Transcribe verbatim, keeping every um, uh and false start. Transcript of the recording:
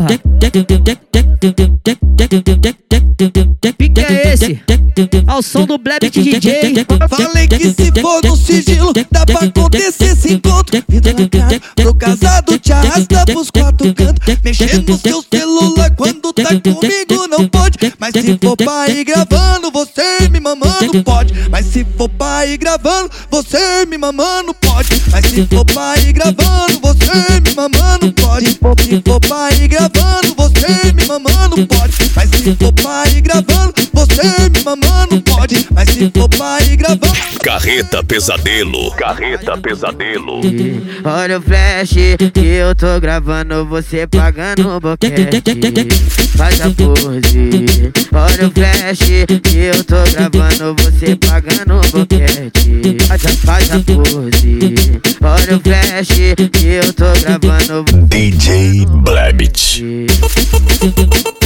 porra. Que é esse? Ao som do Blebit D J. Falei que se for no sigilo, dá pra acontecer esse encontro. Vida na cara, pro casado te arrasta pros quatro cantos. Mexer no seu celular quando tá comigo não pode. Mas se for pra ir gravando, você me mamando pode. Mas se for pra ir gravando, você me mamando pode. Mas se for pra ir gravando, você me mamando pode. Se for pra ir gravando, você me mamando pode. Mas se for pra ir gravando, você me mamando pode. Mas se for pra ir gravando. Carreta Pesadelo, Carreta Pesadelo. Olha o flash que eu tô gravando, você pagando o boquete. Faz a pose. Olha o flash que eu tô gravando, você pagando o boquete. Faz a, faz a pose. Olha o flash que eu tô gravando. D J Blebit.